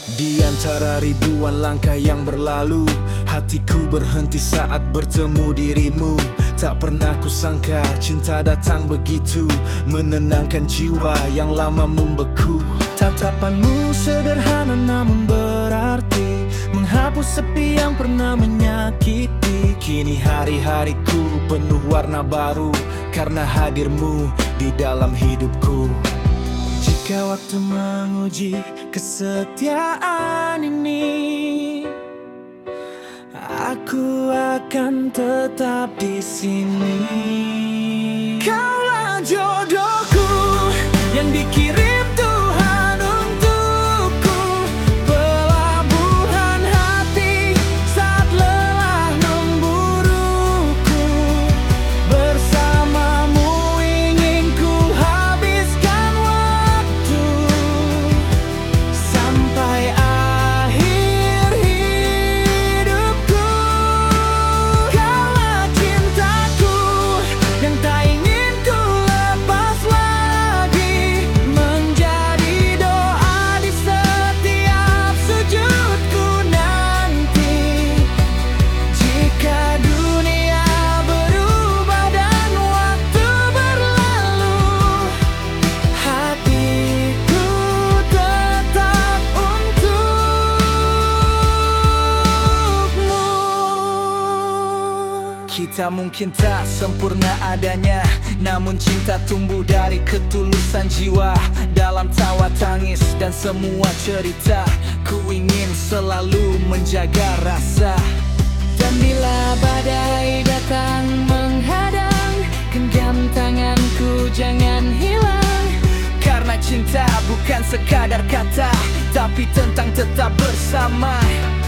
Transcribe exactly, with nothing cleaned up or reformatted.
Di antara ribuan langkah yang berlalu, hatiku berhenti saat bertemu dirimu. Tak pernah kusangka cinta datang begitu, menenangkan jiwa yang lama membeku. Tatapanmu sederhana namun berarti, menghapus sepi yang pernah menyakiti. Kini hari-hariku penuh warna baru, karena hadirmu di dalam hidupku. Jika waktu menguji kesetiaan ini, aku akan tetap di sini. Kaulah jodohku yang dikirim Tuhan untukku, pelabuhan hati saat lelah memburuku. Bersamamu ingin ku habiskan waktu sampai akhir hidupku. Kaulah cintaku yang tak ingin ku lepas lagi, menjadi doa di setiap sujudku nanti. Jika dunia berubah dan waktu berlalu, hatiku tetap untukmu. Kita mungkin tak sempurna adanya, namun cinta tumbuh dari ketulusan jiwa. Dalam tawa tangis dan semua cerita, ku ingin selalu menjaga rasa. Dan bila badai datang menghadang, genggam tanganku jangan hilang. Karena cinta bukan sekadar kata, tapi tentang tetap bersama.